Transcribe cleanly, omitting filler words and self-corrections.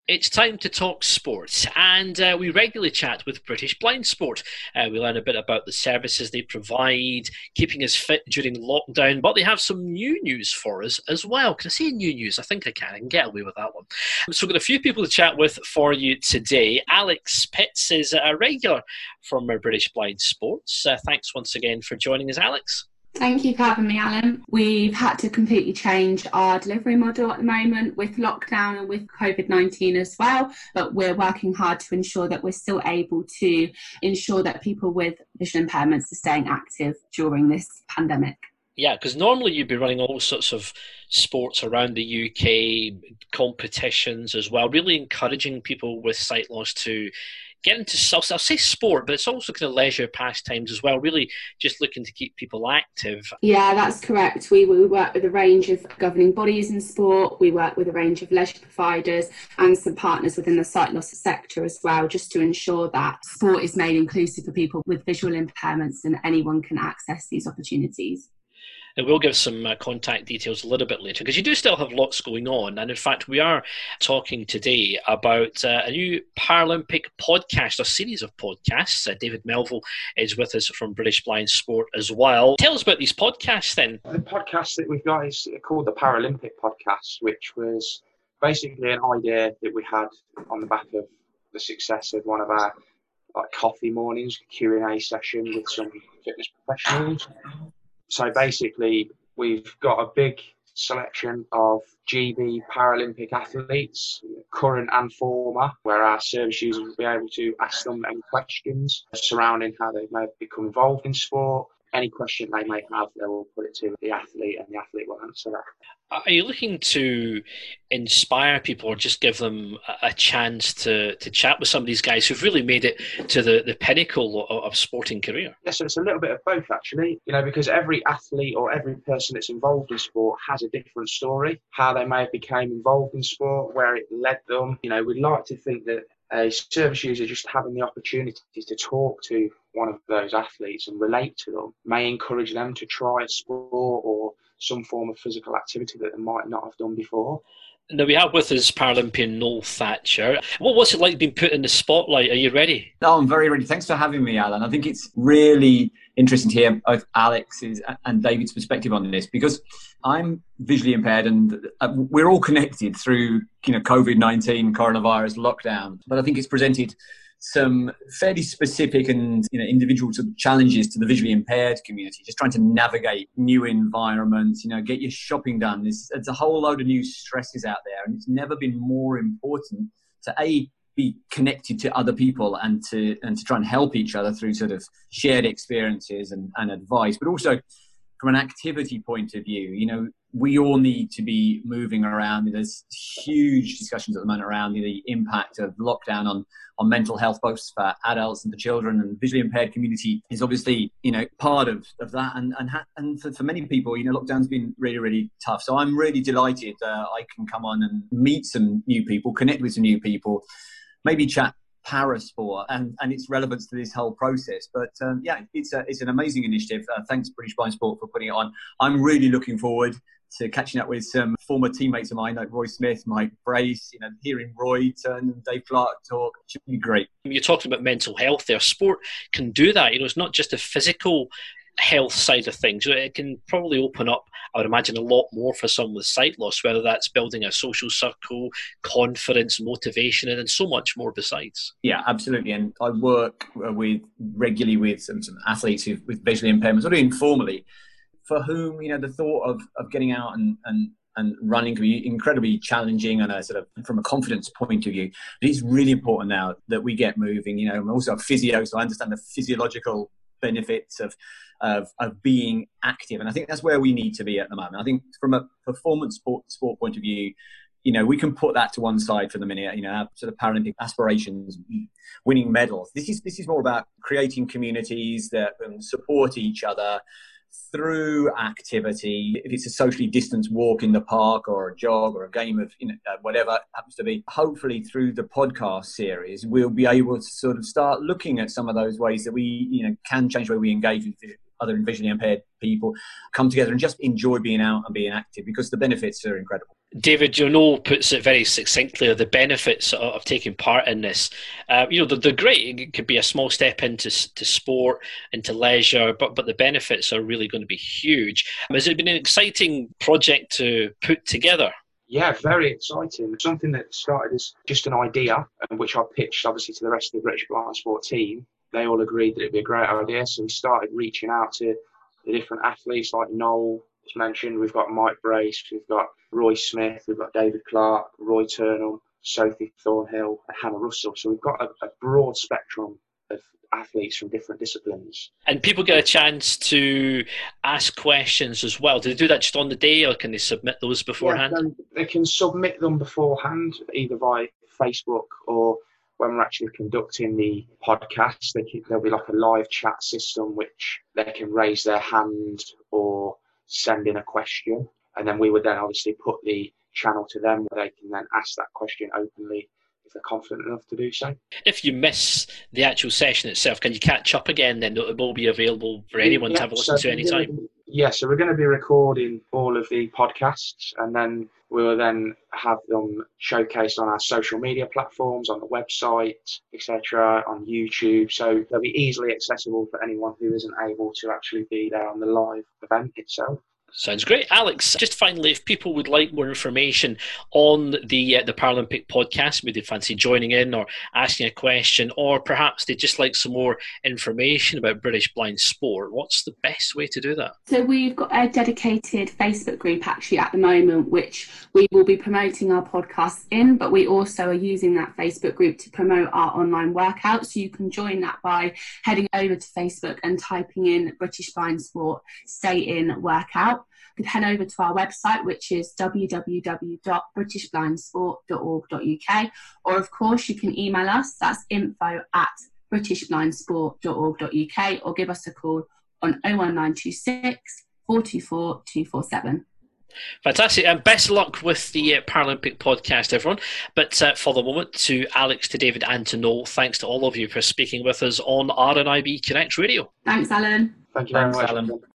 It's time to talk sports, and we regularly chat with British Blind Sport. We learn a bit about the services they provide, keeping us fit during lockdown, but they have some new news for us as well. Can I say new news? I think I can. I can get away with that one. So we've got a few people to chat with for you today. Alex Pitts is a regular from British Blind Sports. Thanks once again for joining us, Alex. Thank you for having me, Alan. We've had to completely change our delivery model at the moment with lockdown and with COVID-19 as well, but we're working hard to ensure that we're still able to ensure that people with visual impairments are staying active during this pandemic. Yeah, because normally you'd be running all sorts of sports around the UK, competitions as well, really encouraging people with sight loss to get into, I'll say sport, but it's also kind of leisure pastimes as well, really just looking to keep people active. Yeah, that's correct. We work with a range of governing bodies in sport. We work with a range of leisure providers and some partners within the sight loss sector as well, just to ensure that sport is made inclusive for people with visual impairments and anyone can access these opportunities. And we'll give some contact details a little bit later because you do still have lots going on. And in fact, we are talking today about a new Paralympic podcast, a series of podcasts. David Melville is with us from British Blind Sport as well. Tell us about these podcasts then. The podcast that we've got is called the Paralympic Podcast, which was basically an idea that we had on the back of the success of one of our coffee mornings, Q&A session with some fitness professionals. So basically, we've got a big selection of GB Paralympic athletes, current and former, where our service users will be able to ask them any questions surrounding how they may have become involved in sport. Any question they may have, they will put it to the athlete and the athlete will answer that. Are you looking to inspire people or just give them a chance to chat with some of these guys who've really made it to the pinnacle of sporting career? Yes, so it's a little bit of both actually, because every athlete or every person that's involved in sport has a different story, how they may have become involved in sport, where it led them. We'd like to think that a service user just having the opportunity to talk to one of those athletes and relate to them may encourage them to try a sport or some form of physical activity that they might not have done before. Now, we have with us Paralympian Noel Thatcher. What's it like being put in the spotlight? Are you ready? No, I'm very ready. Thanks for having me, Alan. I think it's really interesting to hear both Alex's and David's perspective on this, because I'm visually impaired and we're all connected through COVID-19, coronavirus, lockdown. But I think it's presented some fairly specific and individual sort of challenges to the visually impaired community, just trying to navigate new environments, get your shopping done. There's a whole load of new stresses out there, and it's never been more important to be connected to other people and to try and help each other through sort of shared experiences and advice, but also from an activity point of view. We all need to be moving around. There's huge discussions at the moment around the impact of lockdown on mental health, both for adults and for children. And the visually impaired community is obviously, part of that. And for many people, lockdown's been really, really tough. So I'm really delighted I can come on and meet some new people, connect with some new people, maybe chat parasport and its relevance to this whole process. But it's an amazing initiative. Thanks British Blind Sport for putting it on. I'm really looking forward to catching up with some former teammates of mine like Roy Smith, Mike Brace, hearing Roy Turn and Dave Clark talk. It should be great. You're talking about mental health there. Sport can do that. It's not just a physical health side of things. It can probably open up, I would imagine, a lot more for someone with sight loss, whether that's building a social circle, confidence, motivation, and then so much more besides. Yeah, absolutely. And I work regularly with some athletes with visually impairments, sort of informally, for whom the thought of getting out and running can be incredibly challenging and from a confidence point of view. But it's really important now that we get moving. I'm also a physio, so I understand the physiological benefits of being active, and I think that's where we need to be at the moment. I think from a performance sport point of view, we can put that to one side for the minute. Our sort of Paralympic aspirations, winning medals. This is more about creating communities that support each other through activity. If it's a socially distanced walk in the park or a jog or a game of whatever it happens to be, hopefully through the podcast series we'll be able to sort of start looking at some of those ways that we can change the way we engage with other visually impaired people, come together and just enjoy being out and being active, because the benefits are incredible. David, puts it very succinctly, the benefits of taking part in this. They're great. It could be a small step into sport, into leisure, but the benefits are really going to be huge. Has it been an exciting project to put together? Yeah, very exciting. Something that started as just an idea, which I pitched obviously to the rest of the British Blind Sport team. They all agreed that it'd be a great idea, so we started reaching out to the different athletes like Noel, as mentioned. We've got Mike Brace, we've got Roy Smith, we've got David Clark, Roy Turnham, Sophie Thornhill, and Hannah Russell. So we've got a broad spectrum of athletes from different disciplines. And people get a chance to ask questions as well. Do they do that just on the day, or can they submit those beforehand? Yeah, they can submit them beforehand, either via Facebook or when we're actually conducting the podcast. There'll be like a live chat system which they can raise their hand or send in a question, and then we would then obviously put the channel to them where they can then ask that question openly if they're confident enough to do so. If you miss the actual session itself, can you catch up again then? It will be available for anyone to have a listen to any time? Yeah, so we're going to be recording all of the podcasts, and then we will then have them showcased on our social media platforms, on the website, etc., on YouTube. So they'll be easily accessible for anyone who isn't able to actually be there on the live event itself. Sounds great. Alex, just finally, if people would like more information on the Paralympic podcast, maybe they fancy joining in or asking a question, or perhaps they just like some more information about British Blind Sport, what's the best way to do that? So we've got a dedicated Facebook group actually at the moment, which we will be promoting our podcasts in, but we also are using that Facebook group to promote our online workouts. So you can join that by heading over to Facebook and typing in British Blind Sport Stay In Workout. You can head over to our website, which is www.britishblindsport.org.uk, or of course you can email us, that's info@britishblindsport.org.uk, or give us a call on 01926 424 247. Fantastic, and best of luck with the Paralympic podcast, everyone. But for the moment, to Alex, to David and to Noel, thanks to all of you for speaking with us on RNIB Connect Radio. Thanks, Alan. Thank you very much, Alan.